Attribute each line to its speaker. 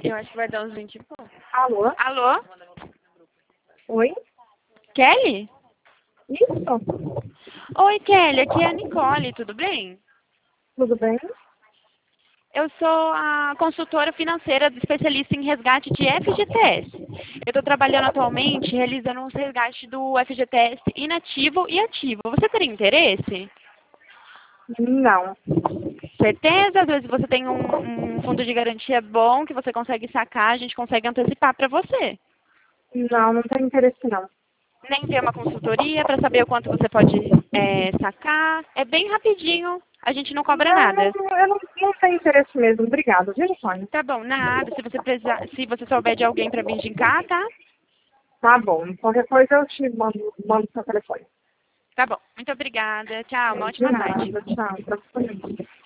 Speaker 1: Eu acho que vai dar uns 20 e pouco.
Speaker 2: Alô?
Speaker 1: Alô?
Speaker 2: Oi?
Speaker 1: Kelly?
Speaker 2: Isso?
Speaker 1: Oi, Kelly. Aqui é a Nicole, tudo bem?
Speaker 2: Tudo bem?
Speaker 1: Eu sou a consultora financeira especialista em resgate de FGTS. Eu estou trabalhando atualmente realizando uns resgates do FGTS inativo e ativo. Você teria interesse?
Speaker 2: Não.
Speaker 1: Certeza? Às vezes você tem um fundo de garantia bom que você consegue sacar, a gente consegue antecipar para você.
Speaker 2: Não, não tenho interesse não.
Speaker 1: Nem ter uma consultoria para saber o quanto você pode sacar. É bem rapidinho, a gente não cobra
Speaker 2: Não,
Speaker 1: nada.
Speaker 2: não tenho interesse mesmo. Obrigada, viu, Nicole?
Speaker 1: Tá bom, nada. Se você precisar, se você souber de alguém para vir indicar, tá?
Speaker 2: Tá bom. Qualquer coisa eu te mando seu telefone.
Speaker 1: Tá bom. Muito obrigada. Tchau, uma
Speaker 2: De
Speaker 1: ótima tarde.
Speaker 2: nada, tchau. Pra você também.